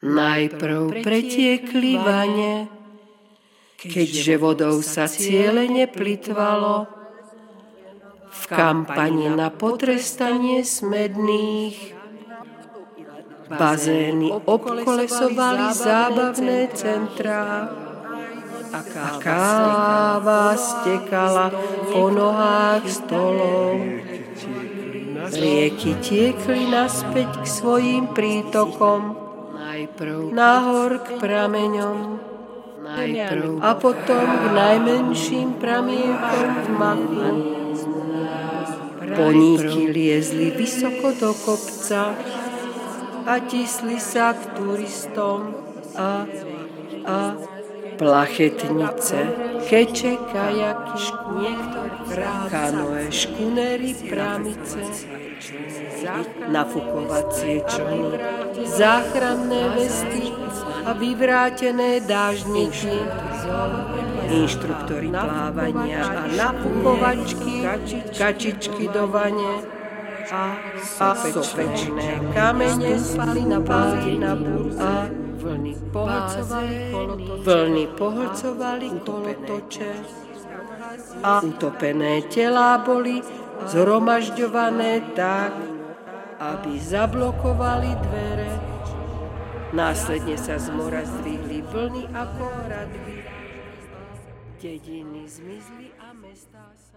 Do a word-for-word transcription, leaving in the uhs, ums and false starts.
Najprv pretiekli vane, keďže vodou sa cielene plytvalo, v kampani na potrestanie smedných. Bazény obkolesovali zábavné centrá a káva stekala po nohách stolov. Rieky tiekli naspäť k svojim prítokom, nahor k prameňom a potom k najmenším pramienkom v machu. Poníky liezli vysoko do kopca a tisli sa k turistom a, a plachetnice, keče, kajaky, kanoe, škunery, prámice, nafukovacie člny, záchranné vesty a vyvrátené dážniky, inštruktori plávania a nafukovačky, kačičky do vane a, a sopečné kamene spali na pádi na burze a vlny pohlcovali kolotoče, vlny pohlcovali kolotoče a utopené telá boli zhromažďované tak, aby zablokovali dvere. Následne sa z mora zdvihli vlny ako hradby. Dediny zmizli a mestá sa